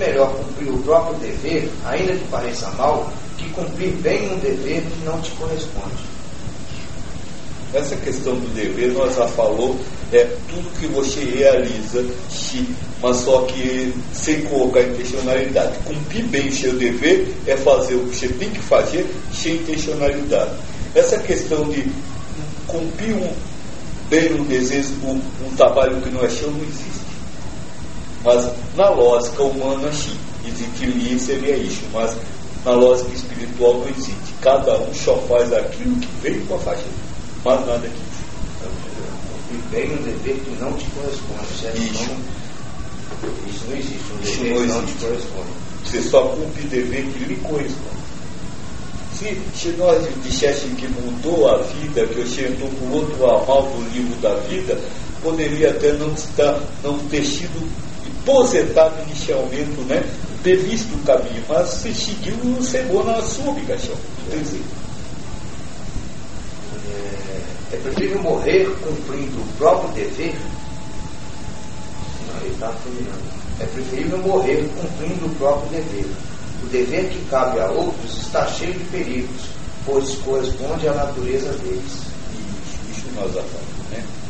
melhor cumprir o próprio dever, ainda que pareça mal, que cumprir bem um dever que não te corresponde. Essa questão do dever, nós já falou, é tudo que você realiza, mas só que sem colocar intencionalidade. Cumprir bem o seu dever é fazer o que você tem que fazer sem intencionalidade. Essa questão de cumprir bem um desejo, um trabalho que não é seu, não existe. Mas na lógica humana, sim, existiria, seria isso, mas na lógica espiritual não existe. Cada um só faz aquilo que veio para fazer, mas nada disso. Cumprir bem um dever que não te corresponde, certo? Isso não existe, um dever que não te corresponde. Você só cumpre o dever que lhe corresponde. Se nós dissessemos que mudou a vida, que você entrou por outro ramal do livro da vida, poderia até não ter sido aposentado inicialmente, né? Ter visto o caminho, mas se seguiu, chegou na sua obrigação. É preferível morrer cumprindo o próprio dever. Não, ele está terminando. É preferível morrer cumprindo o próprio dever. O dever que cabe a outros está cheio de perigos, pois corresponde à natureza deles. Isso nós já falamos, né?